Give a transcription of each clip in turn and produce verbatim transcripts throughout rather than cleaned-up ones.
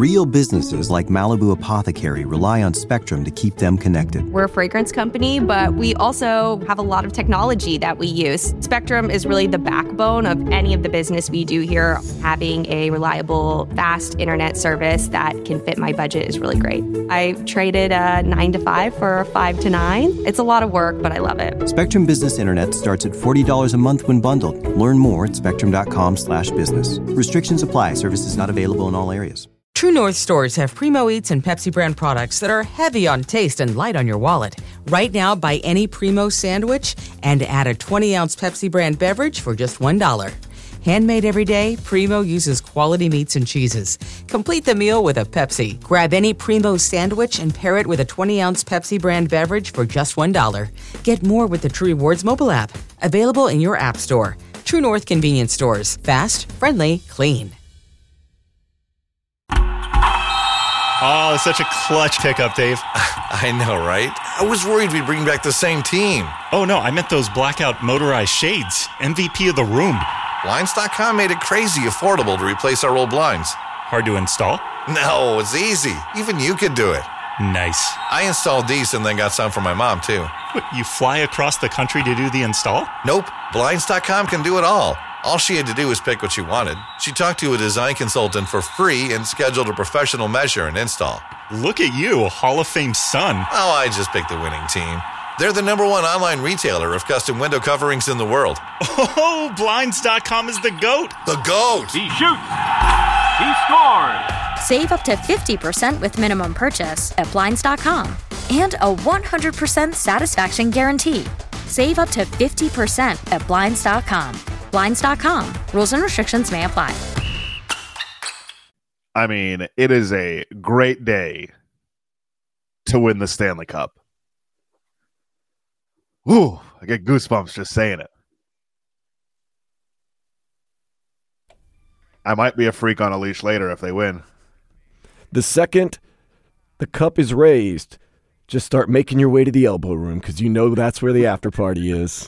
Real businesses like Malibu Apothecary rely on Spectrum to keep them connected. We're a fragrance company, but we also have a lot of technology that we use. Spectrum is really the backbone of any of the business we do here. Having a reliable, fast internet service that can fit my budget is really great. I traded a nine to five for a five to nine. It's a lot of work, but I love it. Spectrum Business Internet starts at forty dollars a month when bundled. Learn more at spectrum.com slash business. Restrictions apply. Services not available in all areas. True North stores have Primo Eats and Pepsi brand products that are heavy on taste and light on your wallet. Right now, buy any Primo sandwich and add a twenty-ounce Pepsi brand beverage for just one dollar. Handmade every day, Primo uses quality meats and cheeses. Complete the meal with a Pepsi. Grab any Primo sandwich and pair it with a twenty-ounce Pepsi brand beverage for just one dollar. Get more with the True Rewards mobile app. Available in your app store. True North convenience stores. Fast, friendly, clean. Oh, such a clutch pickup, Dave. I know, right? I was worried we'd bring back the same team. Oh, no, I meant those blackout motorized shades. M V P of the room. Blinds dot com made it crazy affordable to replace our old blinds. Hard to install? No, it's easy. Even you could do it. Nice. I installed these and then got some for my mom, too. What, you fly across the country to do the install? Nope. Blinds dot com can do it all. All she had to do was pick what she wanted. She talked to a design consultant for free and scheduled a professional measure and install. Look at you, a Hall of Fame son. Oh, I just picked the winning team. They're the number one online retailer of custom window coverings in the world. Oh, Blinds dot com is the GOAT. The GOAT! He shoots! He scores! Save up to fifty percent with minimum purchase at Blinds dot com. And a one hundred percent satisfaction guarantee. Save up to fifty percent at Blinds dot com. Blinds dot com. Rules and restrictions may apply. I mean, it is a great day to win the Stanley Cup. Ooh, I get goosebumps just saying it. I might be a freak on a leash later if they win. The second the cup is raised, just start making your way to the elbow room because you know that's where the after party is.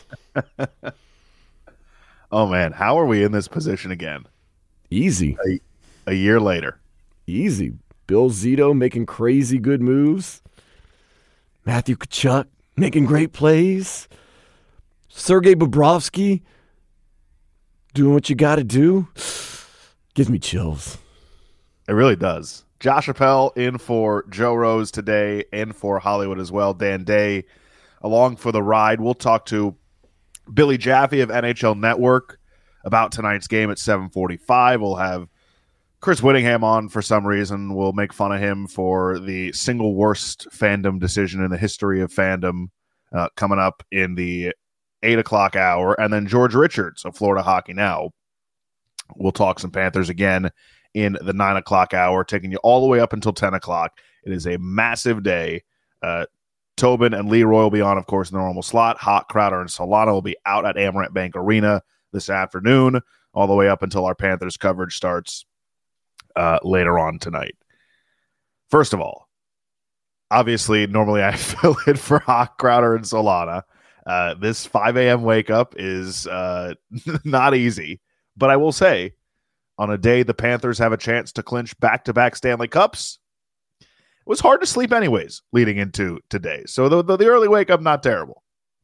Oh, man, how are we in this position again? Easy. A, a year later. Easy. Bill Zito making crazy good moves. Matthew Tkachuk making great plays. Sergei Bobrovsky doing what you got to do. Gives me chills. It really does. Josh Appel in for Joe Rose today and for Hollywood as well. Dan Day along for the ride. We'll talk to Billy Jaffe of N H L Network about tonight's game at seven forty-five. We'll have Chris Whittingham on for some reason. We'll make fun of him for the single worst fandom decision in the history of fandom uh, coming up in the eight o'clock hour. And then George Richards of Florida Hockey Now. We'll talk some Panthers again in the nine o'clock hour, taking you all the way up until ten o'clock. It is a massive day. Uh, Tobin and Leroy will be on, of course, in the normal slot. Hawk, Crowder, and Solana will be out at Amerant Bank Arena this afternoon, all the way up until our Panthers coverage starts uh, later on tonight. First of all, obviously, normally I fill in for Hawk, Crowder, and Solana. Uh, this five a.m. wake up is uh, not easy, but I will say, on a day the Panthers have a chance to clinch back-to-back Stanley Cups, it was hard to sleep anyways leading into today. So the, the, the early wake up, not terrible.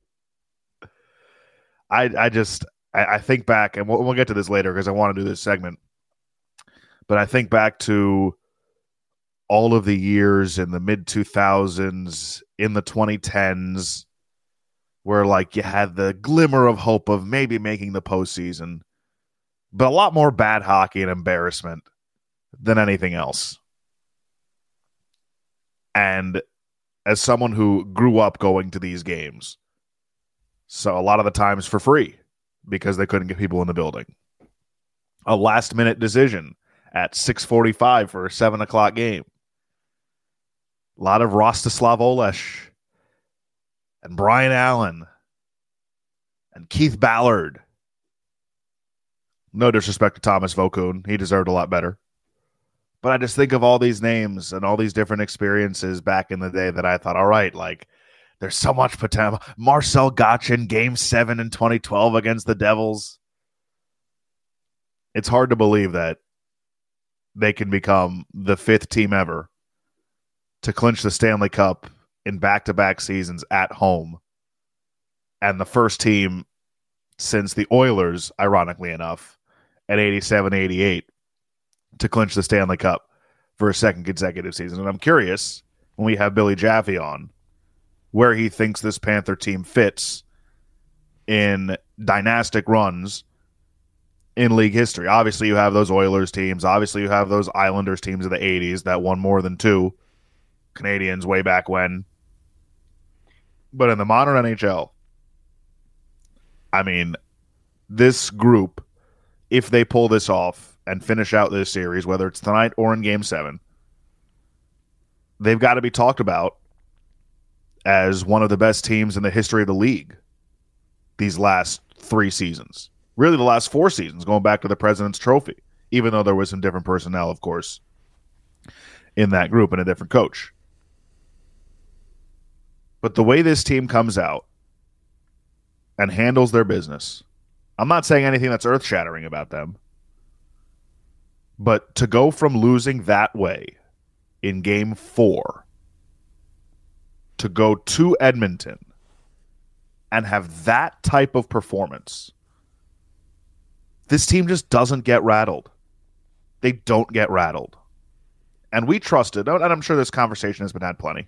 I I just, I, I think back, and we'll, we'll get to this later because I want to do this segment, but I think back to all of the years in the mid two thousands, in the twenty tens, where like you had the glimmer of hope of maybe making the postseason, but a lot more bad hockey and embarrassment than anything else. And as someone who grew up going to these games, so a lot of the times for free because they couldn't get people in the building, a last minute decision at six forty-five for a seven o'clock game, a lot of Rostislav Olesh and Brian Allen and Keith Ballard. No disrespect to Thomas Vokoun. He deserved a lot better. But I just think of all these names and all these different experiences back in the day that I thought, all right, like, there's so much potential. Marcel Gotchin, game seven in twenty twelve against the Devils. It's hard to believe that they can become the fifth team ever to clinch the Stanley Cup in back-to-back seasons at home, and the first team since the Oilers, ironically enough, at eighty-seven eighty-eight to clinch the Stanley Cup for a second consecutive season. And I'm curious, when we have Billy Jaffe on, where he thinks this Panther team fits in dynastic runs in league history. Obviously, you have those Oilers teams. Obviously, you have those Islanders teams of the eighties that won more than two. Canadians way back when. But in the modern N H L, I mean, this group, if they pull this off and finish out this series, whether it's tonight or in Game seven, they've got to be talked about as one of the best teams in the history of the league these last three seasons. Really the last four seasons, going back to the President's Trophy, even though there was some different personnel, of course, in that group and a different coach. But the way this team comes out and handles their business, I'm not saying anything that's earth-shattering about them, but to go from losing that way in Game four to go to Edmonton and have that type of performance, this team just doesn't get rattled. They don't get rattled. And we trusted, and I'm sure this conversation has been had plenty,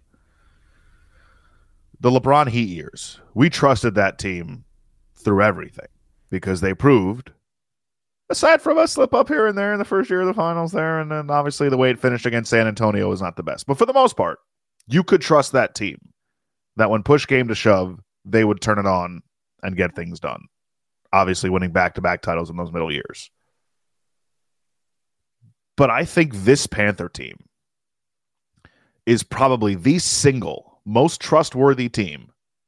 the LeBron Heat years. We trusted that team through everything because they proved, aside from a slip up here and there in the first year of the finals there, and then obviously the way it finished against San Antonio was not the best. But for the most part, you could trust that team that when push came to shove, they would turn it on and get things done. Obviously winning back-to-back titles in those middle years. But I think this Panther team is probably the single most trustworthy team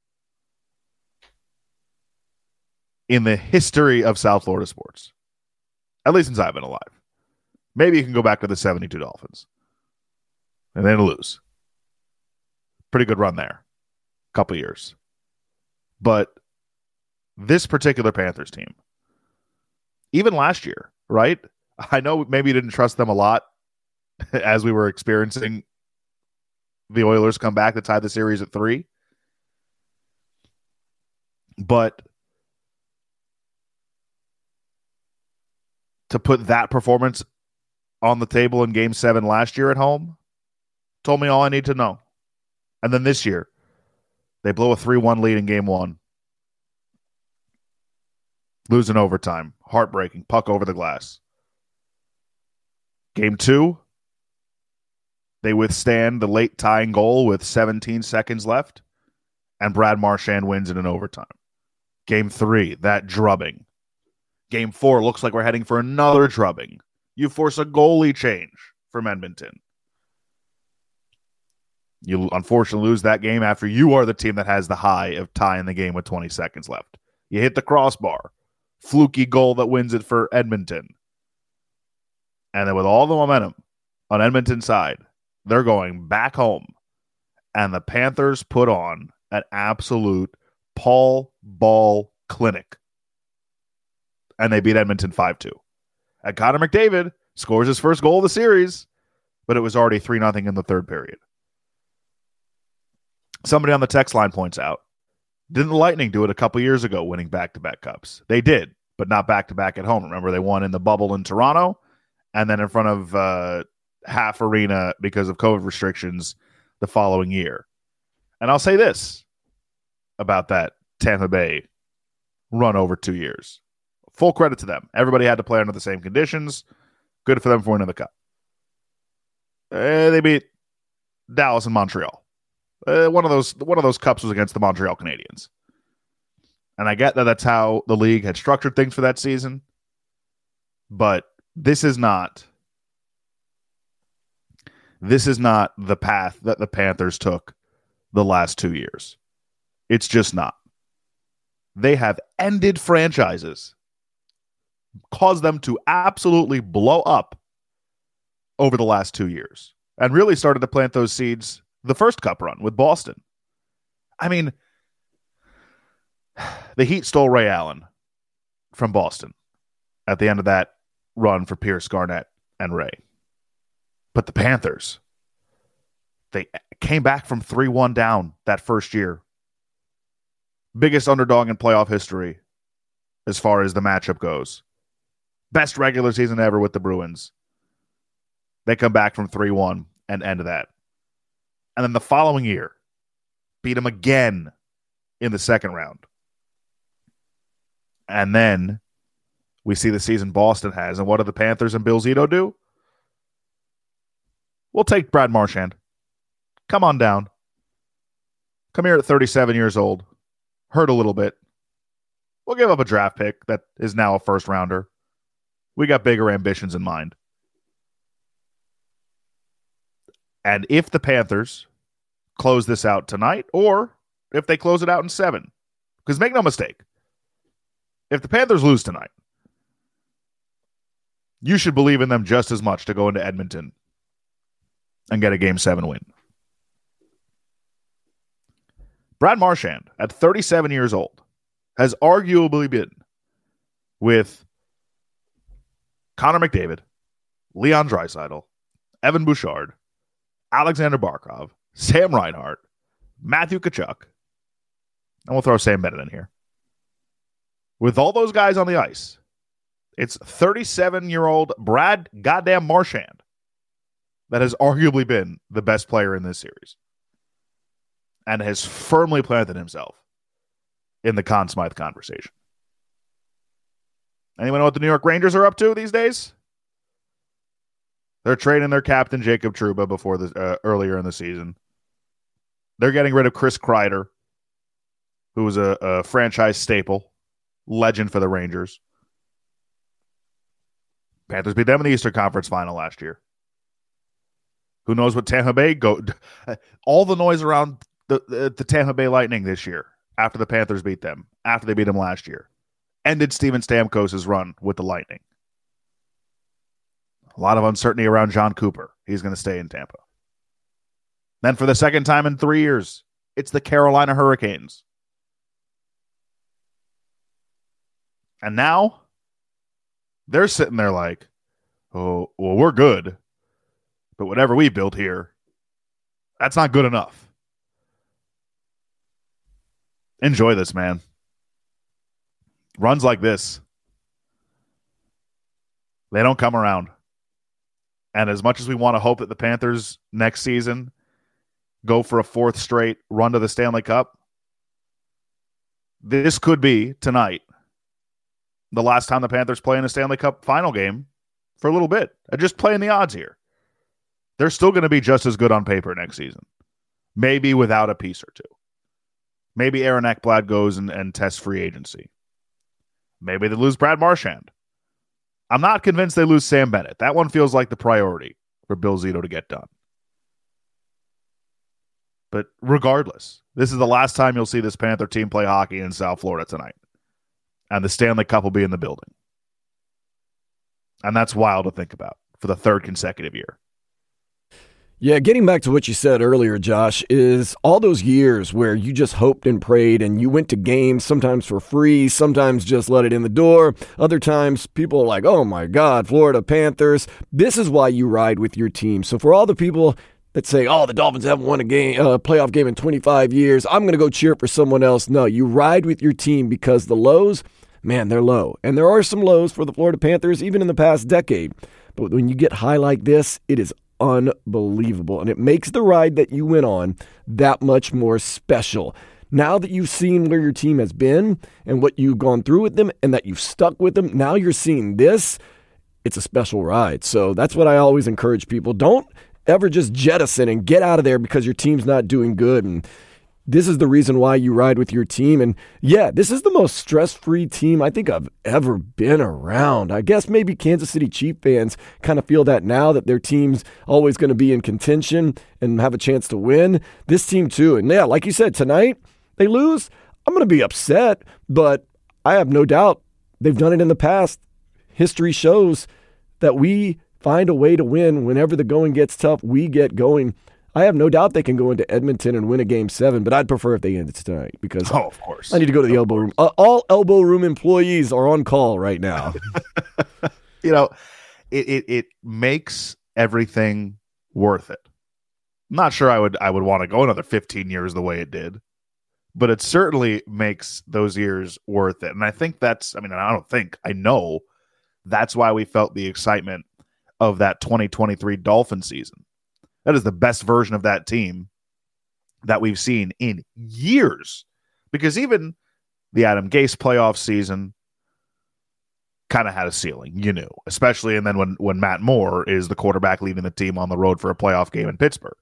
in the history of South Florida sports. At least since I've been alive. Maybe you can go back to the seventy-two Dolphins. And then lose. Pretty good run there. Couple years. But this particular Panthers team, even last year, right? I know maybe you didn't trust them a lot as we were experiencing the Oilers come back to tie the series at three. But to put that performance on the table in Game seven last year at home told me all I need to know. And then this year, they blow a three one lead in Game one. Lose in overtime. Heartbreaking. Puck over the glass. Game two, they withstand the late tying goal with seventeen seconds left, and Brad Marchand wins in an overtime. Game three, that drubbing. Game four looks like we're heading for another drubbing. You force a goalie change from Edmonton. You unfortunately lose that game after you are the team that has the high of tying the game with twenty seconds left. You hit the crossbar. Fluky goal that wins it for Edmonton. And then with all the momentum on Edmonton's side, they're going back home. And the Panthers put on an absolute Paul Ball clinic. And they beat Edmonton five two. And Connor McDavid scores his first goal of the series, but it was already three nothing in the third period. Somebody on the text line points out, didn't the Lightning do it a couple years ago, winning back-to-back cups? They did, but not back-to-back at home. Remember, they won in the bubble in Toronto, and then in front of uh, half arena because of COVID restrictions the following year. And I'll say this about that Tampa Bay run over two years. Full credit to them. Everybody had to play under the same conditions. Good for them for winning the cup. Uh, they beat Dallas and Montreal. Uh, one of those one of those cups was against the Montreal Canadiens. And I get that that's how the league had structured things for that season. But this is not this is not the path that the Panthers took the last two years. It's just not. They have ended franchises, caused them to absolutely blow up over the last two years, and really started to plant those seeds the first cup run with Boston. I mean, the Heat stole Ray Allen from Boston at the end of that run for Pierce, Garnett, and Ray. But the Panthers, they came back from three one down that first year. Biggest underdog in playoff history as far as the matchup goes. Best regular season ever with the Bruins. They come back from three one and end that. And then the following year, beat them again in the second round. And then we see the season Boston has. And what do the Panthers and Bill Zito do? We'll take Brad Marchand. Come on down. Come here at thirty-seven years old. Hurt a little bit. We'll give up a draft pick that is now a first rounder. We got bigger ambitions in mind. And if the Panthers close this out tonight, or if they close it out in seven, because make no mistake, if the Panthers lose tonight, you should believe in them just as much to go into Edmonton and get a game seven win. Brad Marchand, at thirty-seven years old, has arguably been with Connor McDavid, Leon Draisaitl, Evan Bouchard, Alexander Barkov, Sam Reinhart, Matthew Tkachuk, and we'll throw Sam Bennett in here. With all those guys on the ice, it's thirty-seven-year-old Brad goddamn Marchand that has arguably been the best player in this series and has firmly planted himself in the Conn Smythe conversation. Anyone know what the New York Rangers are up to these days? They're trading their captain, Jacob Trouba, before the uh, earlier in the season. They're getting rid of Chris Kreider, who was a, a franchise staple, legend for the Rangers. Panthers beat them in the Eastern Conference Final last year. Who knows what Tampa Bay go? All the noise around the, the, the Tampa Bay Lightning this year, after the Panthers beat them, after they beat them last year, ended Steven Stamkos' run with the Lightning. A lot of uncertainty around John Cooper. He's going to stay in Tampa. Then for the second time in three years, it's the Carolina Hurricanes. And now they're sitting there like, oh, well, we're good. But whatever we built here, that's not good enough. Enjoy this, man. Runs like this, they don't come around. And as much as we want to hope that the Panthers next season go for a fourth straight run to the Stanley Cup, this could be tonight the last time the Panthers play in a Stanley Cup final game for a little bit. I'm just playing the odds here. They're still going to be just as good on paper next season. Maybe without a piece or two. Maybe Aaron Ekblad goes and, and tests free agency. Maybe they lose Brad Marchand. I'm not convinced they lose Sam Bennett. That one feels like the priority for Bill Zito to get done. But regardless, this is the last time you'll see this Panther team play hockey in South Florida tonight. And the Stanley Cup will be in the building. And that's wild to think about for the third consecutive year. Yeah, getting back to what you said earlier, Josh, is all those years where you just hoped and prayed and you went to games, sometimes for free, sometimes just let it in the door. Other times, people are like, oh my God, Florida Panthers. This is why you ride with your team. So for all the people that say, oh, the Dolphins haven't won a game, a playoff game in twenty-five years, I'm going to go cheer for someone else. No, you ride with your team because the lows, man, they're low. And there are some lows for the Florida Panthers, even in the past decade. But when you get high like this, it is unbelievable. And it makes the ride that you went on that much more special. Now that you've seen where your team has been and what you've gone through with them and that you've stuck with them, now you're seeing this. It's a special ride. So that's what I always encourage people. Don't ever just jettison and get out of there because your team's not doing good. And this is the reason why you ride with your team. And yeah, this is the most stress-free team I think I've ever been around. I guess maybe Kansas City Chiefs fans kind of feel that now that their team's always going to be in contention and have a chance to win. This team too. And yeah, like you said, tonight they lose. I'm going to be upset, but I have no doubt they've done it in the past. History shows that we find a way to win whenever the going gets tough. We get going. I have no doubt they can go into Edmonton and win a game seven, but I'd prefer if they end it tonight because oh, of course. I need to go to the of elbow course. room. Uh, all elbow room employees are on call right now. You know, it, it it makes everything worth it. I'm not sure I would I would want to go another fifteen years the way it did, but it certainly makes those years worth it. And I think that's, I mean, I don't think, I know that's why we felt the excitement of that twenty twenty-three Dolphin season. That is the best version of that team that we've seen in years. Because even the Adam Gase playoff season kind of had a ceiling, you knew, especially, and then when, when Matt Moore is the quarterback leading the team on the road for a playoff game in Pittsburgh.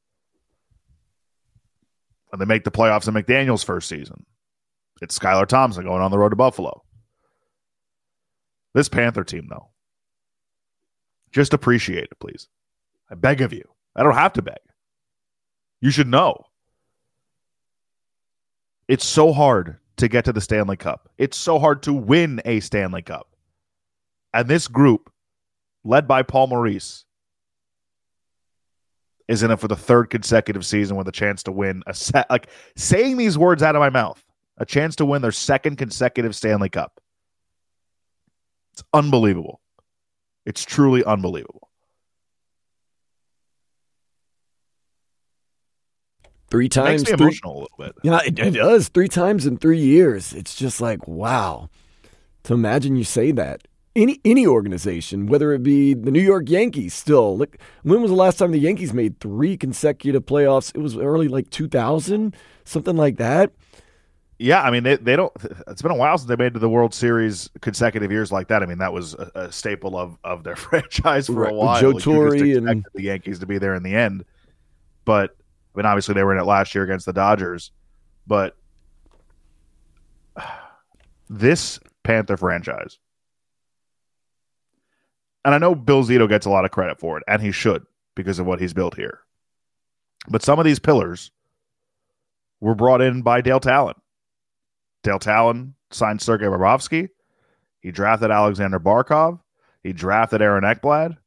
When they make the playoffs in McDaniel's first season, it's Skylar Thompson going on the road to Buffalo. This Panther team, though, just appreciate it, please. I beg of you. I don't have to beg. You should know. It's so hard to get to the Stanley Cup. It's so hard to win a Stanley Cup. And this group, led by Paul Maurice, is in it for the third consecutive season with a chance to win a set. Like, saying these words out of my mouth, a chance to win their second consecutive Stanley Cup. It's unbelievable. It's truly unbelievable. Three times. It makes me three, emotional a little bit. Yeah, it, it does. Three times in three years. It's just like, wow. To imagine you say that. Any any organization, whether it be the New York Yankees still. Look, when was the last time the Yankees made three consecutive playoffs? It was early like two thousand, something like that. Yeah, I mean, they, they don't. It's been a while since they made it to the World Series consecutive years like that. I mean, that was a, a staple of, of their franchise for right, a while. Joe like, Torre and the Yankees to be there in the end. But I mean, obviously they were in it last year against the Dodgers. But this Panther franchise, and I know Bill Zito gets a lot of credit for it, and he should because of what he's built here. But some of these pillars were brought in by Dale Talon. Dale Talon signed Sergei Bobrovsky. He drafted Alexander Barkov. He drafted Aaron Ekblad.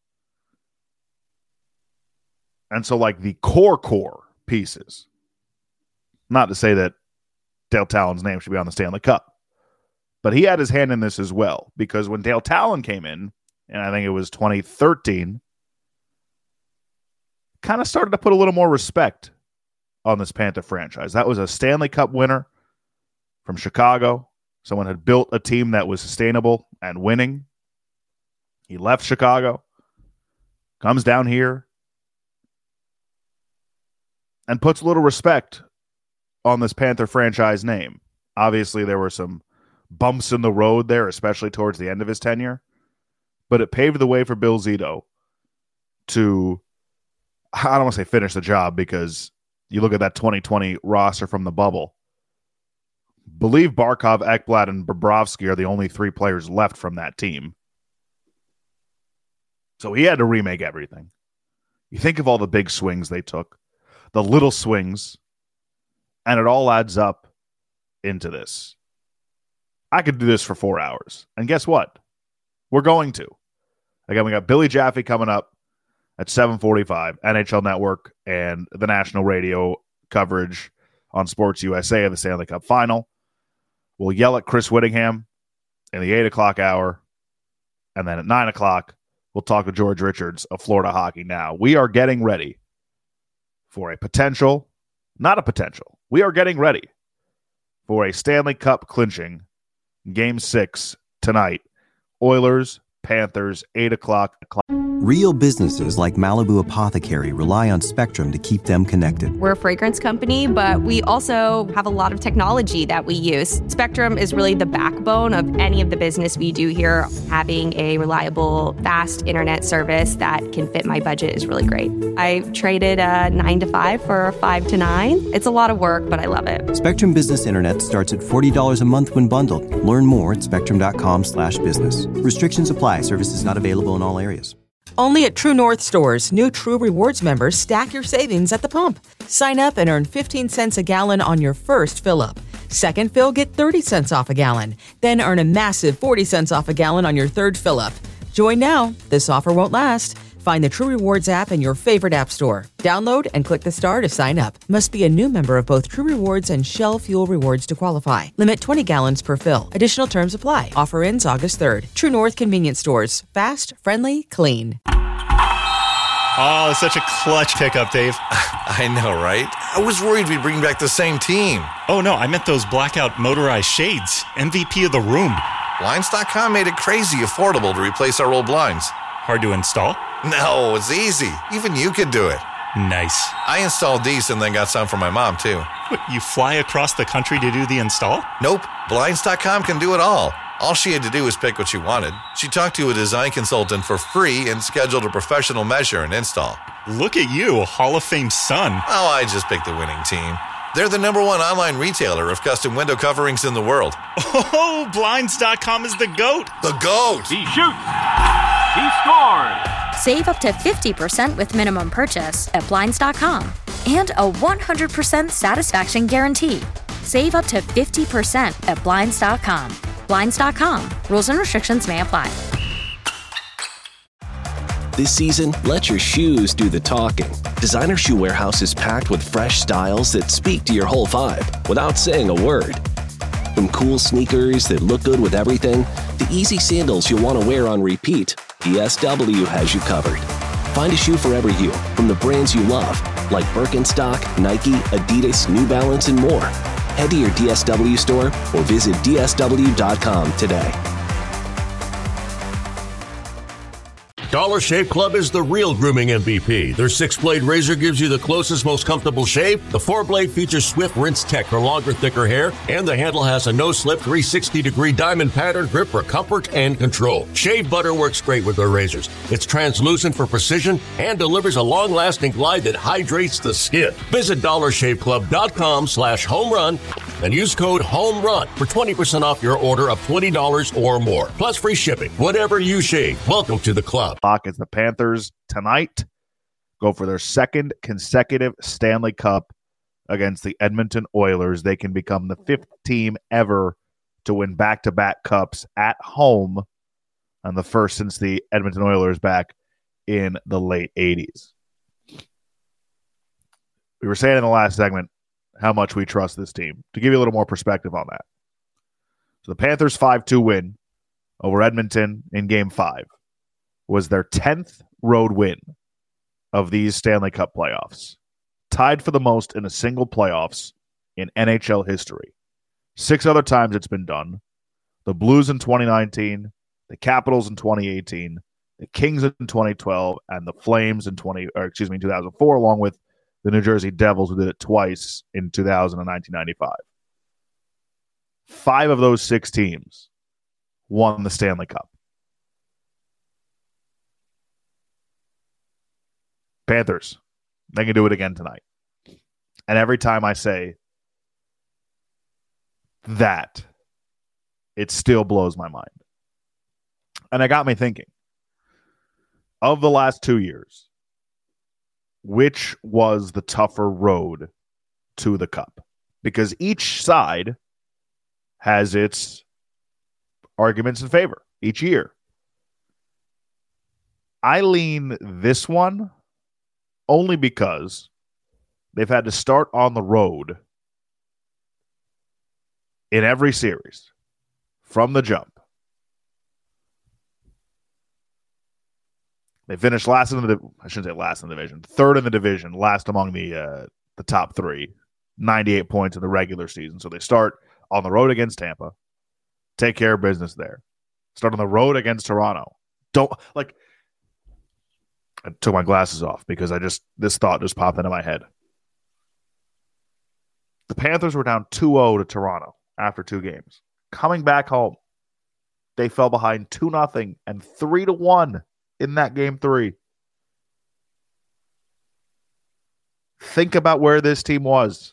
And so, like, the core core pieces, not to say that Dale Talon's name should be on the Stanley Cup, but he had his hand in this as well, because when Dale Talon came in, and I think it was twenty thirteen, kind of started to put a little more respect on this Panther franchise. That was a Stanley Cup winner from Chicago. Someone had built a team that was sustainable and winning. He left Chicago, comes down here, and puts a little respect on this Panther franchise name. Obviously, there were some bumps in the road there, especially towards the end of his tenure. But it paved the way for Bill Zito to, I don't want to say finish the job, because you look at that twenty twenty roster from the bubble. Believe Barkov, Ekblad, and Bobrovsky are the only three players left from that team. So he had to remake everything. You think of all the big swings they took, the little swings, and it all adds up into this. I could do this for four hours. And guess what? We're going to. Again, we got Billy Jaffe coming up at seven forty-five, N H L Network and the national radio coverage on Sports U S A of the Stanley Cup Final. We'll yell at Chris Whittingham in the eight o'clock hour. And then at nine o'clock, we'll talk to George Richards of Florida Hockey Now. We are getting ready for a potential, not a potential, we are getting ready for a Stanley Cup clinching Game six tonight. Oilers, Panthers, eight o'clock. Real businesses like Malibu Apothecary rely on Spectrum to keep them connected. We're a fragrance company, but we also have a lot of technology that we use. Spectrum is really the backbone of any of the business we do here. Having a reliable, fast internet service that can fit my budget is really great. I traded a nine to five for a five to nine. It's a lot of work, but I love it. Spectrum Business Internet starts at forty dollars a month when bundled. Learn more at spectrum.com slash business. Restrictions apply. Services not available in all areas. Only at True North stores, new True Rewards members stack your savings at the pump. Sign up and earn fifteen cents a gallon on your first fill-up. Second fill, get thirty cents off a gallon. Then earn a massive forty cents off a gallon on your third fill-up. Join now. This offer won't last. Find the True Rewards app in your favorite app store. Download and click the star to sign up. Must be a new member of both True Rewards and Shell Fuel Rewards to qualify. Limit twenty gallons per fill. Additional terms apply. Offer ends August third. True North Convenience Stores. Fast, friendly, clean. Oh, such a clutch pickup, Dave. I know, right? I was worried we'd bring back the same team. Oh, no, I meant those blackout motorized shades. M V P of the room. Blinds dot com made it crazy affordable to replace our old blinds. Hard to install? No, it's easy. Even you could do it. Nice. I installed these and then got some for my mom, too. What, you fly across the country to do the install? Nope. Blinds dot com can do it all. All she had to do was pick what she wanted. She talked to a design consultant for free and scheduled a professional measure and install. Look at you, Hall of Fame son. Oh, I just picked the winning team. They're the number one online retailer of custom window coverings in the world. Oh, Blinds dot com is the GOAT. The GOAT! He shoots! He scores! Save up to fifty percent with minimum purchase at Blinds dot com and a one hundred percent satisfaction guarantee. Save up to fifty percent at Blinds dot com. Blinds dot com. Rules and restrictions may apply. This season, let your shoes do the talking. Designer Shoe Warehouse is packed with fresh styles that speak to your whole vibe without saying a word. From cool sneakers that look good with everything to easy sandals you'll want to wear on repeat, D S W has you covered. Find a shoe for every you from the brands you love, like Birkenstock, Nike, Adidas, New Balance, and more. Head to your D S W store or visit D S W dot com today. Dollar Shave Club is the real grooming M V P. Their six-blade razor gives you the closest, most comfortable shave. The four-blade features Swift Rinse Tech for longer, thicker hair, and the handle has a no-slip three hundred sixty degree diamond pattern grip for comfort and control. Shave butter works great with their razors. It's translucent for precision and delivers a long-lasting glide that hydrates the skin. Visit dollar shave club dot com slash home run and use code HOMERUN for twenty percent off your order of twenty dollars or more, plus free shipping. Whatever you shave, welcome to the club. Pockets. The Panthers tonight go for their second consecutive Stanley Cup against the Edmonton Oilers. They can become the fifth team ever to win back-to-back cups at home, and the first since the Edmonton Oilers back in the late eighties. We were saying in the last segment how much we trust this team. To give you a little more perspective on that. So the Panthers' five two win over Edmonton in Game five was their tenth road win of these Stanley Cup playoffs, tied for the most in a single playoffs in N H L history. Six other times it's been done. The Blues in twenty nineteen, the Capitals in twenty eighteen, the Kings in twenty twelve, and the Flames in twenty, or excuse me, two thousand four, along with the New Jersey Devils, who did it twice in two thousand and nineteen ninety-five. Five of those six teams won the Stanley Cup. Panthers, they can do it again tonight. And every time I say that, it still blows my mind. And it got me thinking, of the last two years, which was the tougher road to the Cup? Because each side has its arguments in favor each year. I lean this one only because they've had to start on the road in every series from the jump. They finished last in the I shouldn't say last in the division, third in the division, last among the uh, the top three, ninety-eight points in the regular season. So they start on the road against Tampa, take care of business there. Start on the road against Toronto. Don't like. I took my glasses off because I just this thought just popped into my head. The Panthers were down two oh to Toronto after two games. Coming back home, they fell behind two nothing and three to one in that game three. Think about where this team was.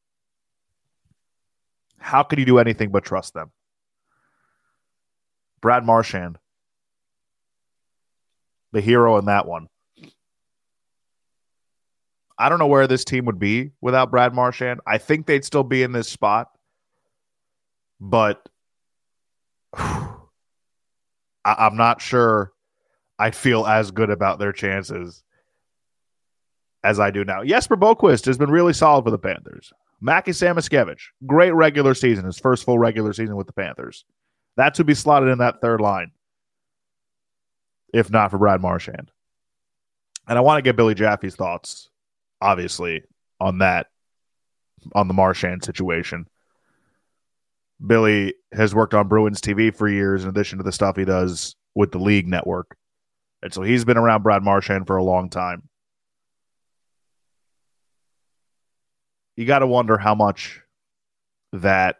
How could you do anything but trust them? Brad Marchand, the hero in that one. I don't know where this team would be without Brad Marchand. I think they'd still be in this spot. But whew, I, I'm not sure I'd feel as good about their chances as I do now. Jesper Boquist has been really solid for the Panthers. Mackie Samoskevich, great regular season, his first full regular season with the Panthers. That's who'd be slotted in that third line, if not for Brad Marchand. And I want to get Billy Jaffe's thoughts, obviously, on that, on the Marchand situation. Billy has worked on Bruins T V for years in addition to the stuff he does with the league network. And so he's been around Brad Marchand for a long time. You got to wonder how much that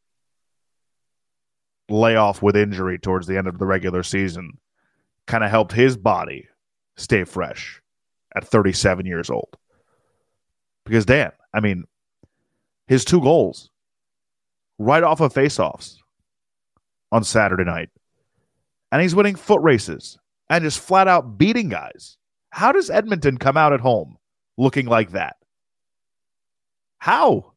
layoff with injury towards the end of the regular season kind of helped his body stay fresh at thirty-seven years old. Because, Dan, I mean, his two goals right off of faceoffs on Saturday night. And he's winning foot races and just flat out beating guys. How does Edmonton come out at home looking like that? How?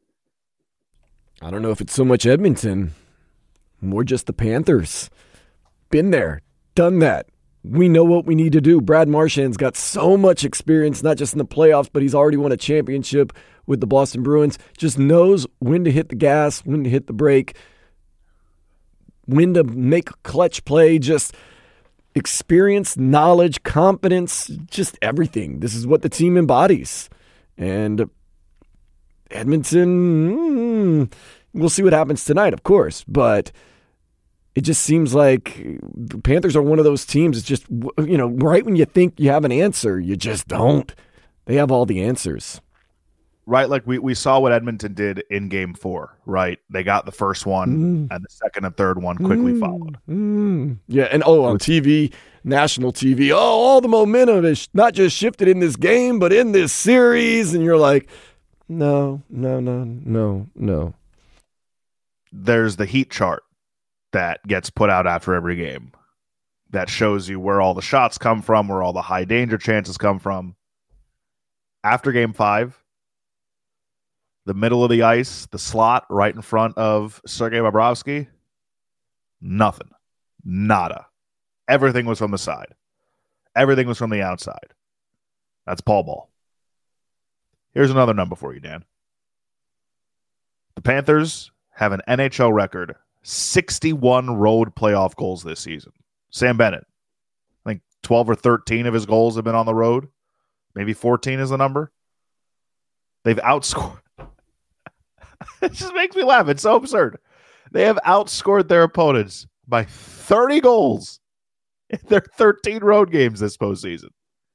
I don't know if it's so much Edmonton, more just the Panthers. Been there, done that. We know what we need to do. Brad Marchand's got so much experience, not just in the playoffs, but he's already won a championship with the Boston Bruins. Just knows when to hit the gas, when to hit the brake, when to make a clutch play. Just experience, knowledge, confidence, just everything. This is what the team embodies. And Edmonton, mm, we'll see what happens tonight, of course, but it just seems like the Panthers are one of those teams. It's just, you know, right when you think you have an answer, you just don't. They have all the answers. Right, like we, we saw what Edmonton did in game four, right? They got the first one, mm. and the second and third one quickly mm. followed. Mm. Yeah, and oh, on T V, national T V, oh, all the momentum is not just shifted in this game, but in this series, and you're like, no, no, no, no, no. There's the heat chart that gets put out after every game that shows you where all the shots come from, where all the high danger chances come from. After game five, the middle of the ice, the slot right in front of Sergei Bobrovsky, nothing. Nada. Everything was from the side. Everything was from the outside. That's Paul Ball. Here's another number for you, Dan. The Panthers have an N H L record, sixty-one road playoff goals this season. Sam Bennett, I think twelve or thirteen of his goals have been on the road. Maybe fourteen is the number. They've outscored. It just makes me laugh. It's so absurd. They have outscored their opponents by thirty goals in their thirteen road games this postseason.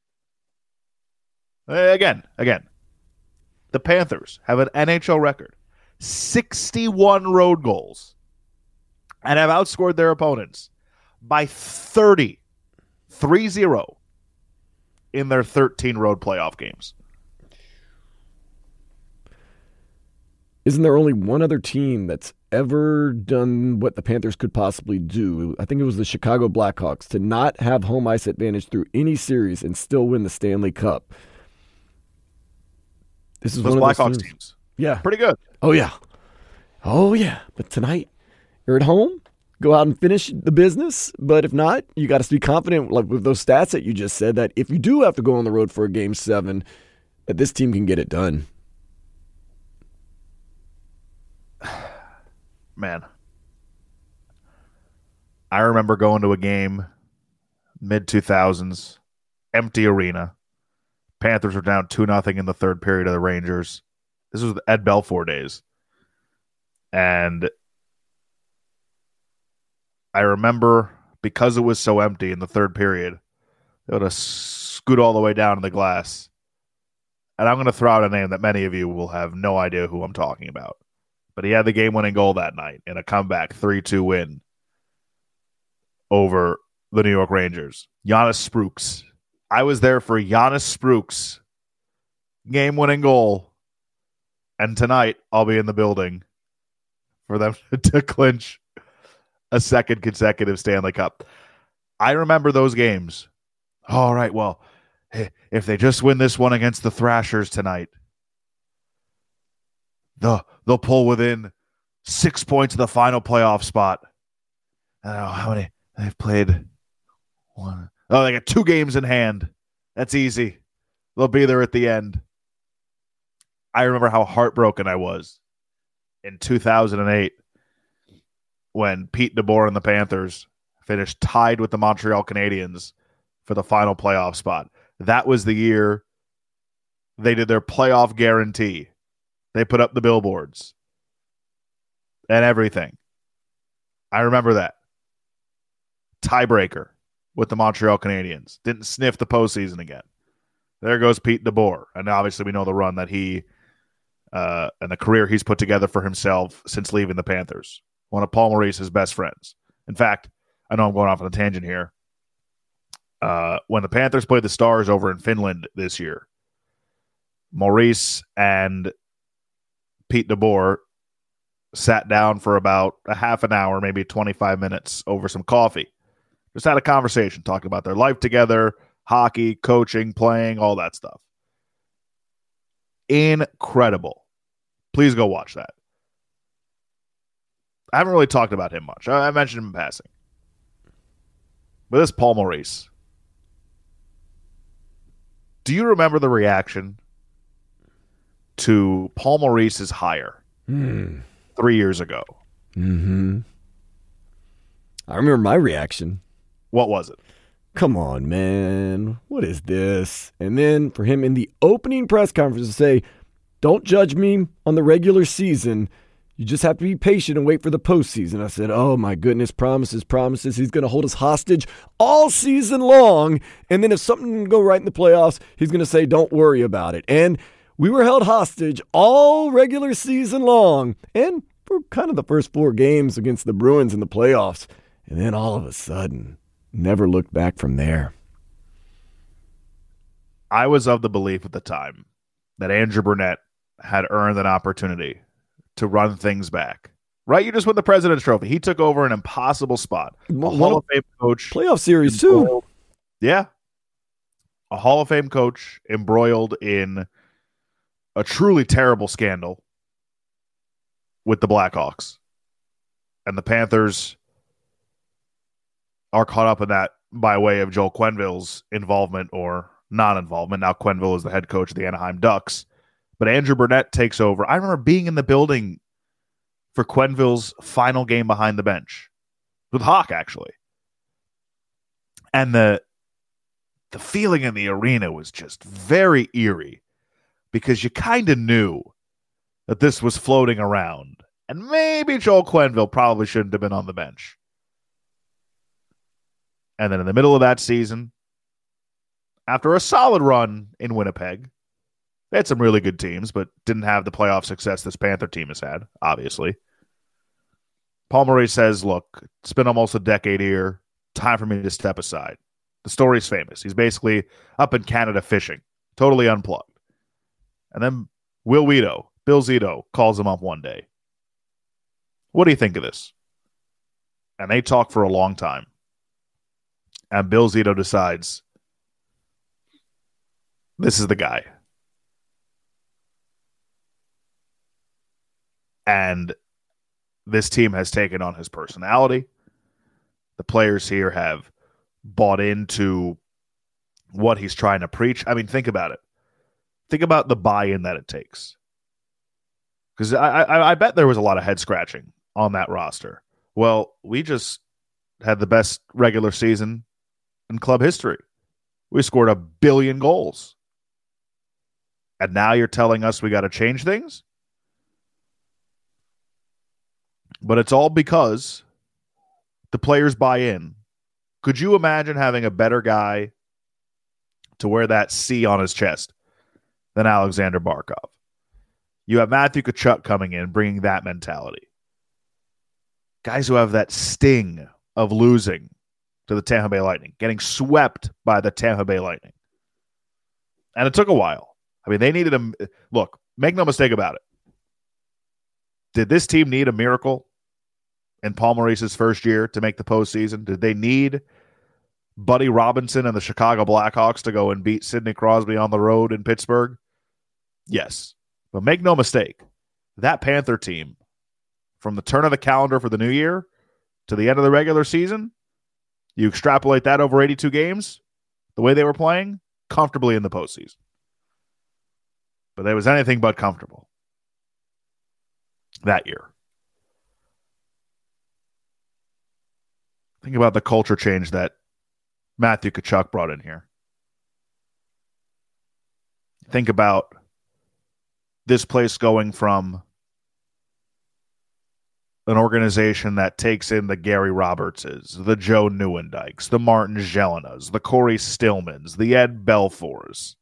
Again, again. The Panthers have an N H L record, sixty-one road goals, and have outscored their opponents by thirty, three zero, in their thirteen road playoff games. Isn't there only one other team that's ever done what the Panthers could possibly do? I think it was the Chicago Blackhawks, to not have home ice advantage through any series and still win the Stanley Cup. This is Those one of Blackhawks those teams. teams. Yeah. Pretty good. Oh, yeah. Oh, yeah. But tonight, you're at home. Go out and finish the business. But if not, you got to be confident, like with those stats that you just said, that if you do have to go on the road for a game seven, that this team can get it done. Man. I remember going to a game mid two thousands, empty arena. Panthers were down two nothing in the third period of the Rangers. This was the Ed Belfour days. And I remember, because it was so empty in the third period, they would have scoot all the way down to the glass. And I'm going to throw out a name that many of you will have no idea who I'm talking about. But he had the game-winning goal that night in a comeback three two win over the New York Rangers. Giannis Sprooks. I was there for Giannis Sprooks' game-winning goal. And tonight, I'll be in the building for them to clinch a second consecutive Stanley Cup. I remember those games. All right, well, if they just win this one against the Thrashers tonight, they'll, they'll pull within six points of the final playoff spot. I don't know how many they've played. One. Oh, they got two games in hand. That's easy. They'll be there at the end. I remember how heartbroken I was in two thousand eight when Pete DeBoer and the Panthers finished tied with the Montreal Canadiens for the final playoff spot. that was the year they did their playoff guarantee. They put up the billboards and everything. I remember that. Tiebreaker with the Montreal Canadiens. Didn't sniff the postseason again. There goes Pete DeBoer. And obviously we know the run that he uh, and the career he's put together for himself since leaving the Panthers. One of Paul Maurice's best friends. In fact, I know I'm going off on a tangent here. Uh, when the Panthers played the Stars over in Finland this year, Maurice and Pete DeBoer sat down for about a half an hour, maybe twenty-five minutes over some coffee. Just had a conversation, talking about their life together, hockey, coaching, playing, all that stuff. Incredible. Please go watch that. I haven't really talked about him much. I mentioned him in passing. But this Paul Maurice. Do you remember the reaction to Paul Maurice's hire mm. three years ago? Mm-hmm. I remember my reaction. What was it? Come on, man. What is this? And then for him in the opening press conference to say, don't judge me on the regular season. You just have to be patient and wait for the postseason. I said, oh, my goodness, promises, promises. He's going to hold us hostage all season long. And then if something can go right in the playoffs, he's going to say, don't worry about it. And we were held hostage all regular season long. And for kind of the first four games against the Bruins in the playoffs. And then all of a sudden, never looked back from there. I was of the belief at the time that Andrew Brunette had earned an opportunity to run things back. Right? You just won the President's Trophy. He took over an impossible spot. A One Hall of Fame coach. Playoff series, too. Yeah. A Hall of Fame coach embroiled in a truly terrible scandal with the Blackhawks. And the Panthers are caught up in that by way of Joel Quenneville's involvement or non-involvement. Now Quenneville is the head coach of the Anaheim Ducks. But Andrew Brunette takes over. I remember being in the building for Quenneville's final game behind the bench. With Hawk, actually. And the the feeling in the arena was just very eerie. Because you kind of knew that this was floating around. And maybe Joel Quenneville probably shouldn't have been on the bench. And then in the middle of that season, after a solid run in Winnipeg, they had some really good teams, but didn't have the playoff success this Panther team has had, obviously. Paul Maurice says, look, it's been almost a decade here. Time for me to step aside. The story's famous. He's basically up in Canada fishing, totally unplugged. And then Will Zito, Bill Zito, calls him up one day. What do you think of this? And they talk for a long time. And Bill Zito decides, this is the guy. And this team has taken on his personality. The players here have bought into what he's trying to preach. I mean, think about it. Think about the buy-in that it takes. Because I, I, I bet there was a lot of head-scratching on that roster. Well, we just had the best regular season in club history. We scored a billion goals. And now you're telling us we got to change things? But it's all because the players buy in. Could you imagine having a better guy to wear that C on his chest than Alexander Barkov? You have Matthew Tkachuk coming in, bringing that mentality. Guys who have that sting of losing to the Tampa Bay Lightning, getting swept by the Tampa Bay Lightning. And it took a while. I mean, they needed a... Look, make no mistake about it. Did this team need a miracle in Paul Maurice's first year to make the postseason? Did they need Buddy Robinson and the Chicago Blackhawks to go and beat Sidney Crosby on the road in Pittsburgh? Yes. But make no mistake, that Panther team, from the turn of the calendar for the new year to the end of the regular season, you extrapolate that over eighty-two games, the way they were playing, comfortably in the postseason. But they was anything but comfortable that year. Think about the culture change that Matthew Tkachuk brought in here. Think about this place going from an organization that takes in the Gary Robertses, the Joe Newendikes, the Martin Gelinas, the Corey Stillmans, the Ed Belfours.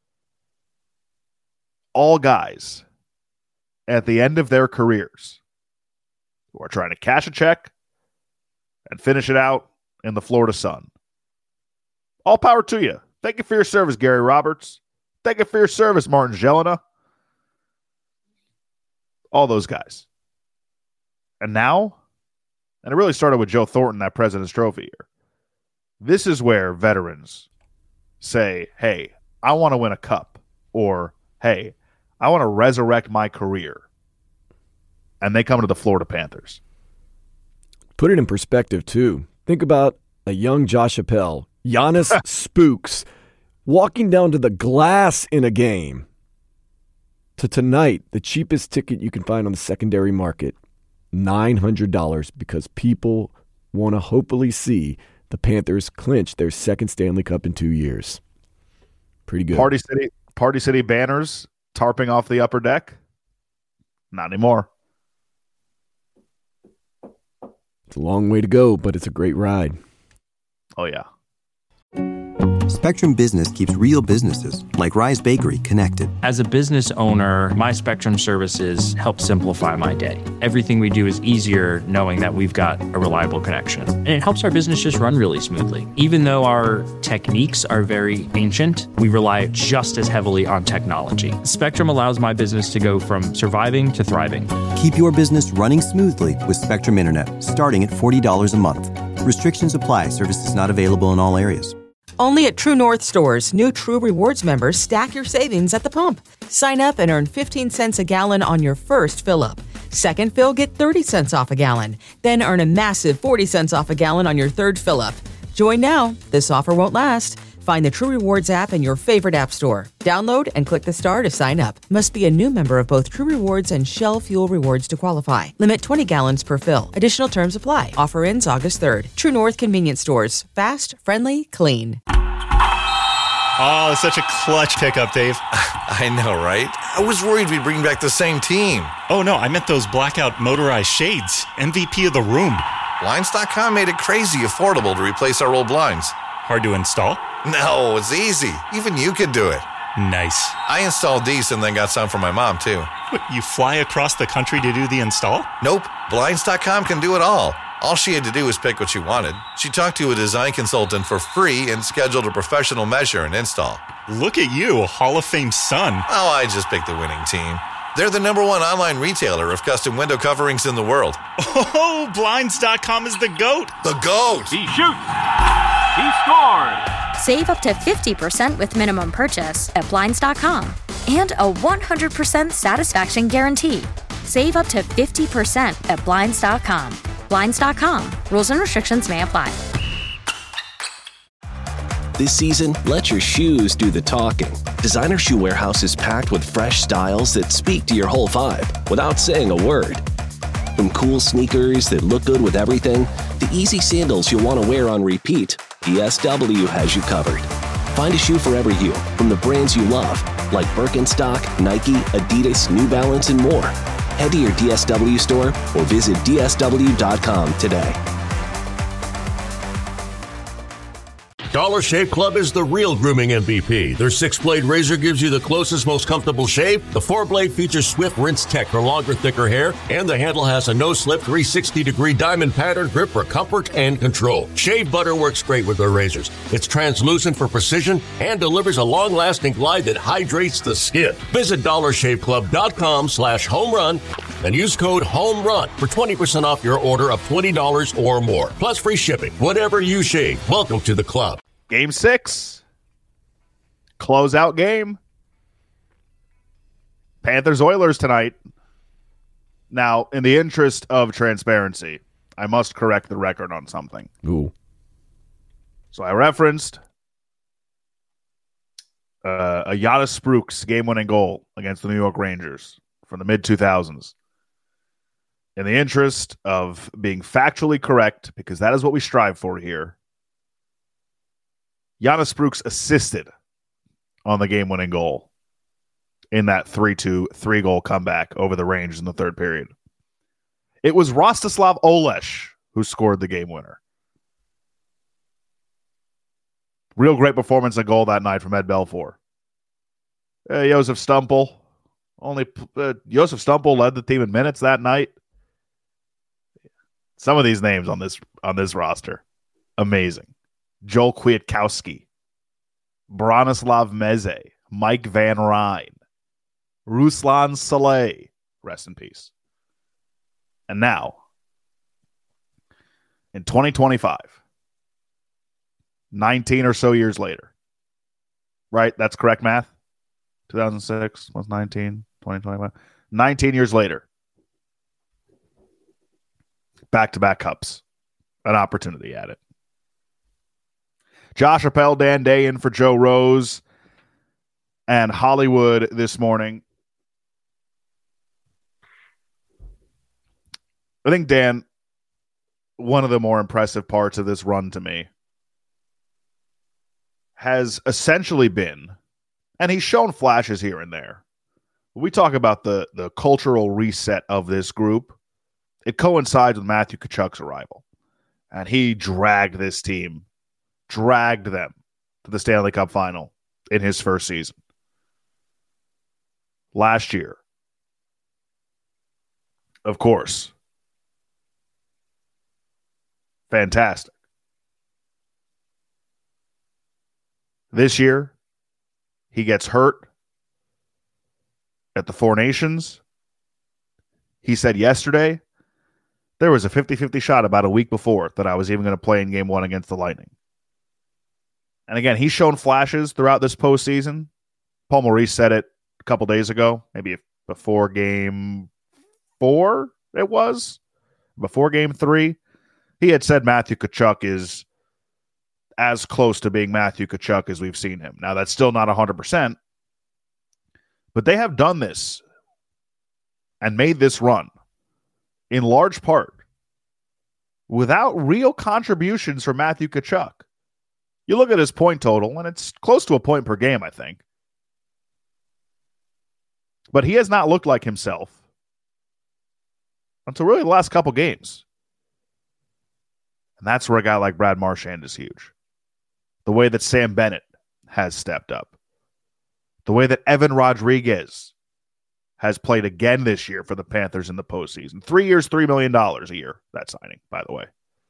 All guys at the end of their careers who are trying to cash a check and finish it out in the Florida sun. All power to you. Thank you for your service, Gary Roberts. Thank you for your service, Martin Gelina. All those guys. And now, and it really started with Joe Thornton, that President's Trophy year. This is where veterans say, hey, I want to win a cup. Or, hey, I want to resurrect my career. And they come to the Florida Panthers. Put it in perspective, too. Think about a young Josh Appel, Giannis Spooks, walking down to the glass in a game. To tonight, the cheapest ticket you can find on the secondary market, nine hundred dollars, because people want to hopefully see the Panthers clinch their second Stanley Cup in two years. Pretty good. Party City, Party City banners tarping off the upper deck? Not anymore. It's a long way to go, but it's a great ride. Oh, yeah. Spectrum Business keeps real businesses, like Rise Bakery, connected. As a business owner, my Spectrum services help simplify my day. Everything we do is easier knowing that we've got a reliable connection. And it helps our business just run really smoothly. Even though our techniques are very ancient, we rely just as heavily on technology. Spectrum allows my business to go from surviving to thriving. Keep your business running smoothly with Spectrum Internet, starting at forty dollars a month. Restrictions apply. Services not available in all areas. Only at True North stores, new True Rewards members stack your savings at the pump. Sign up and earn fifteen cents a gallon on your first fill-up. Second fill, get thirty cents off a gallon. Then earn a massive forty cents off a gallon on your third fill-up. Join now. This offer won't last. Find the True Rewards app in your favorite app store. Download and click the star to sign up. Must be a new member of both True Rewards and Shell Fuel Rewards to qualify. Limit twenty gallons per fill. Additional terms apply. Offer ends August third. True North Convenience Stores. Fast, friendly, clean. Oh, such a clutch pickup, Dave. I know, right? I was worried we'd bring back the same team. Oh, no, I meant those blackout motorized shades. M V P of the room. Blinds dot com made it crazy affordable to replace our old blinds. Hard to install? No, it's easy. Even you could do it. Nice. I installed these and then got some for my mom, too. What, you fly across the country to do the install? Nope. Blinds dot com can do it all. All she had to do was pick what she wanted. She talked to a design consultant for free and scheduled a professional measure and install. Look at you, a Hall of Fame son. Oh, I just picked the winning team. They're the number one online retailer of custom window coverings in the world. Oh, Blinds dot com is the GOAT. The GOAT! He shoots! He scores! Save up to fifty percent with minimum purchase at Blinds dot com and a one hundred percent satisfaction guarantee. Save up to fifty percent at Blinds dot com. Blinds dot com. Rules and restrictions may apply. This season, let your shoes do the talking. Designer Shoe Warehouse is packed with fresh styles that speak to your whole vibe without saying a word. From cool sneakers that look good with everything, to easy sandals you'll want to wear on repeat, D S W has you covered. Find a shoe for every you from the brands you love, like Birkenstock, Nike, Adidas, New Balance, and more. Head to your D S W store or visit D S W dot com today. Dollar Shave Club is the real grooming M V P. Their six-blade razor gives you the closest, most comfortable shave. The four-blade features Swift Rinse Tech for longer, thicker hair. And the handle has a no-slip three hundred sixty degree diamond pattern grip for comfort and control. Shave butter works great with their razors. It's translucent for precision and delivers a long-lasting glide that hydrates the skin. Visit dollar shave club dot com slash home run and use code HOMERUN for twenty percent off your order of twenty dollars or more. Plus free shipping. Whatever you shave, welcome to the club. Game six. Closeout game. Panthers-Oilers tonight. Now, in the interest of transparency, I must correct the record on something. Ooh. So I referenced uh, a Giannis Spooks game-winning goal against the New York Rangers from the mid two thousands. In the interest of being factually correct, because that is what we strive for here, Giannis Spooks assisted on the game-winning goal in that three two three-goal comeback over the Rangers in the third period. It was Rostislav Olesh who scored the game winner. Real great performance and goal that night from Ed Belfour. Uh, Josef Stumpel. Only uh, Josef Stumpel led the team in minutes that night. Some of these names on this on this roster, amazing. Joel Kwiatkowski, Bronislav Meze, Mike Van Ryn, Ruslan Saleh, rest in peace. And now, in twenty twenty-five, nineteen or so years later, right? That's correct math? two thousand six was nineteen, twenty twenty-five. nineteen years later, back-to-back cups, an opportunity at it. Josh Appel, Dan Day in for Joe Rose and Hollywood this morning. I think, Dan, one of the more impressive parts of this run to me has essentially been, and he's shown flashes here and there. When we talk about the, the cultural reset of this group, it coincides with Matthew Tkachuk's arrival. And he dragged this team, dragged them to the Stanley Cup final in his first season. Last year, of course, fantastic. This year, he gets hurt at the Four Nations. He said yesterday there was a fifty-fifty shot about a week before that I was even going to play in game one against the Lightning. And again, he's shown flashes throughout this postseason. Paul Maurice said it a couple days ago, maybe before game four it was, before game three. He had said Matthew Tkachuk is as close to being Matthew Tkachuk as we've seen him. Now, that's still not one hundred percent, but they have done this and made this run in large part without real contributions from Matthew Tkachuk. You look at his point total, and it's close to a point per game, I think. But he has not looked like himself until really the last couple games. And that's where a guy like Brad Marchand is huge. The way that Sam Bennett has stepped up. The way that Evan Rodriguez has played again this year for the Panthers in the postseason. Three years, three million dollars a year, that signing, by the way.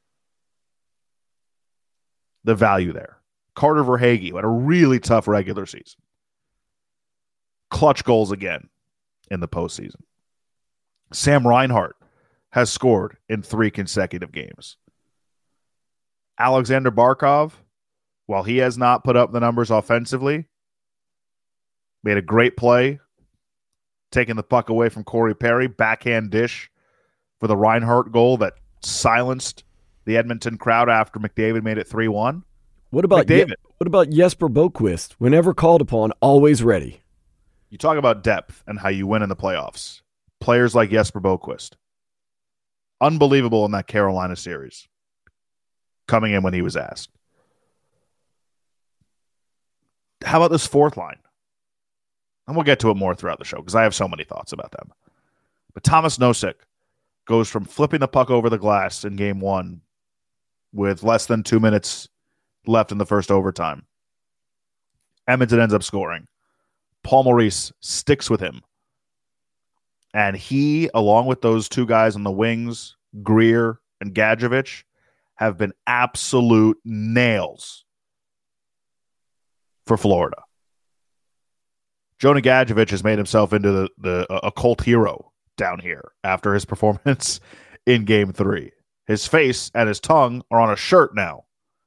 The value there. Carter Verhaeghe, who had a really tough regular season. Clutch goals again in the postseason. Sam Reinhart has scored in three consecutive games. Alexander Barkov, while he has not put up the numbers offensively, made a great play, taking the puck away from Corey Perry, backhand dish for the Reinhart goal that silenced the Edmonton crowd after McDavid made it three one. What about McDavid? Ye- what about Jesper Boquist? Whenever called upon, always ready. You talk about depth and how you win in the playoffs. Players like Jesper Boquist. Unbelievable in that Carolina series. Coming in when he was asked. How about this fourth line? And we'll get to it more throughout the show because I have so many thoughts about them. But Thomas Nosek goes from flipping the puck over the glass in game one with less than two minutes left in the first overtime. Edmonton ends up scoring. Paul Maurice sticks with him. And he, along with those two guys on the wings, Greer and Gadjevich, have been absolute nails for Florida. Jonah Gadjevich has made himself into the, the uh, a cult hero down here after his performance in game three. His face and his tongue are on a shirt now.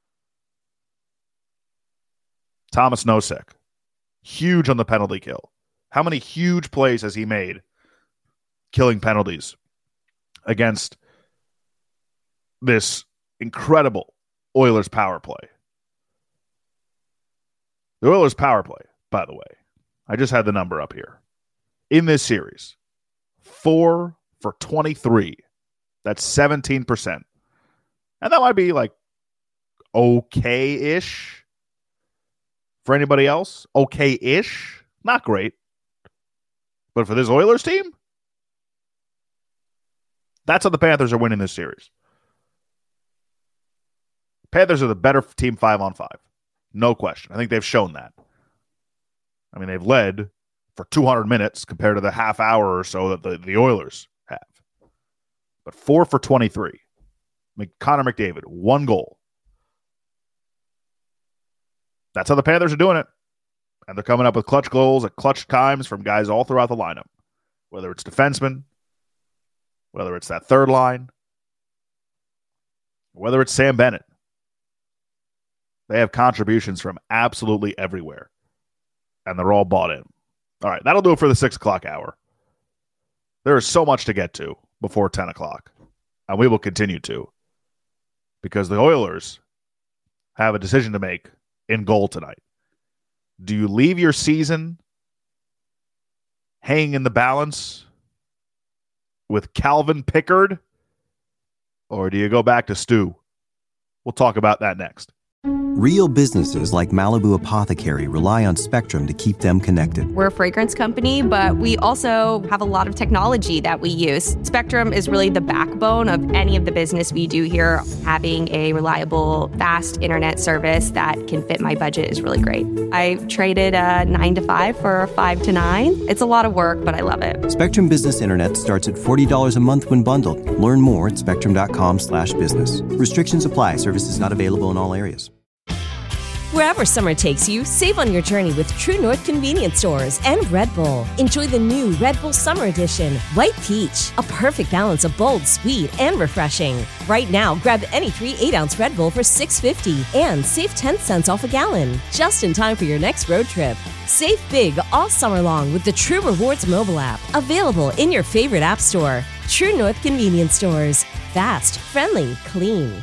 Thomas Nosek, huge on the penalty kill. How many huge plays has he made killing penalties against this incredible Oilers power play? The Oilers power play, by the way, I just had the number up here. In this series, four for twenty-three. That's seventeen percent. And that might be like okay-ish for anybody else. Okay-ish. Not great. But for this Oilers team, that's how the Panthers are winning this series. Panthers are the better team five on five. No question. I think they've shown that. I mean, they've led for two hundred minutes compared to the half hour or so that the, the Oilers have. But four for twenty-three. I mean, Connor McDavid, one goal. That's how the Panthers are doing it. And they're coming up with clutch goals at clutch times from guys all throughout the lineup. Whether it's defensemen, whether it's that third line, whether it's Sam Bennett. They have contributions from absolutely everywhere. And they're all bought in. All right, that'll do it for the six o'clock hour. There is so much to get to before ten o'clock. And we will continue to. Because the Oilers have a decision to make in goal tonight. Do you leave your season hanging in the balance with Calvin Pickard? Or do you go back to Stu? We'll talk about that next. Real businesses like Malibu Apothecary rely on Spectrum to keep them connected. We're a fragrance company, but we also have a lot of technology that we use. Spectrum is really the backbone of any of the business we do here. Having a reliable, fast internet service that can fit my budget is really great. I traded a nine to five for a five to nine. It's a lot of work, but I love it. Spectrum Business Internet starts at forty dollars a month when bundled. Learn more at spectrum.com slash business. Restrictions apply. Services not available in all areas. Wherever summer takes you, save on your journey with True North Convenience Stores and Red Bull. Enjoy the new Red Bull Summer Edition, White Peach, a perfect balance of bold, sweet, and refreshing. Right now, grab any three eight-ounce Red Bull for six dollars and fifty cents and save ten cents off a gallon, just in time for your next road trip. Save big all summer long with the True Rewards mobile app, available in your favorite app store. True North Convenience Stores. Fast, friendly, clean.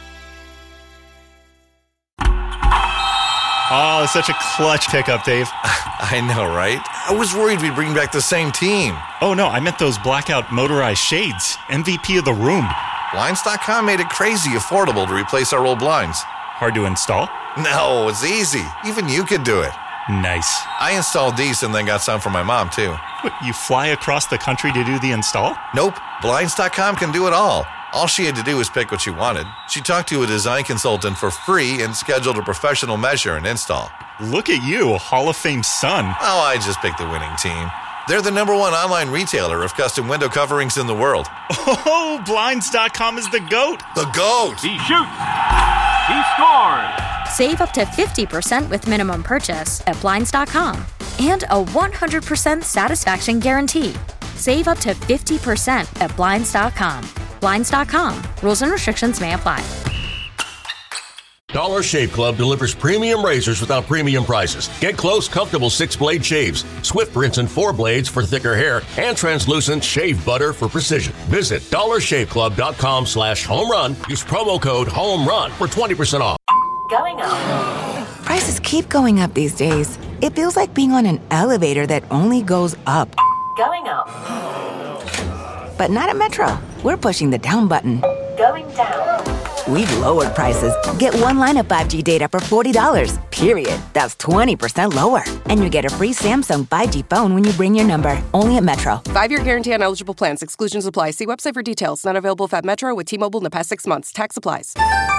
Oh, such a clutch pickup, Dave. I know, right? I was worried we'd bring back the same team. Oh, no, I meant those blackout motorized shades. M V P of the room. Blinds dot com made it crazy affordable to replace our old blinds. Hard to install? No, it's easy. Even you could do it. Nice. I installed these and then got some for my mom, too. What, you fly across the country to do the install? Nope. Blinds dot com can do it all. All she had to do was pick what she wanted. She talked to a design consultant for free and scheduled a professional measure and install. Look at you, Hall of Fame son. Oh, I just picked the winning team. They're the number one online retailer of custom window coverings in the world. Oh, Blinds dot com is the GOAT. The GOAT. He shoots. He scores. Save up to fifty percent with minimum purchase at Blinds dot com. And a one hundred percent satisfaction guarantee. Save up to fifty percent at Blinds dot com. Blinds dot com. Rules and restrictions may apply. Dollar Shave Club delivers premium razors without premium prices. Get close, comfortable six-blade shaves, swift rinse and four blades for thicker hair, and translucent shave butter for precision. Visit dollar shave club dot com slash home run. Use promo code HOMERUN for twenty percent off. Going up. Prices keep going up these days. It feels like being on an elevator that only goes up. Going up. But not at Metro. We're pushing the down button. Going down. We've lowered prices. Get one line of five G data for forty dollars, period. That's twenty percent lower. And you get a free Samsung five G phone when you bring your number. Only at Metro. Five-year guarantee on eligible plans. Exclusions apply. See website for details. Not available at Metro with T-Mobile in the past six months. Tax applies.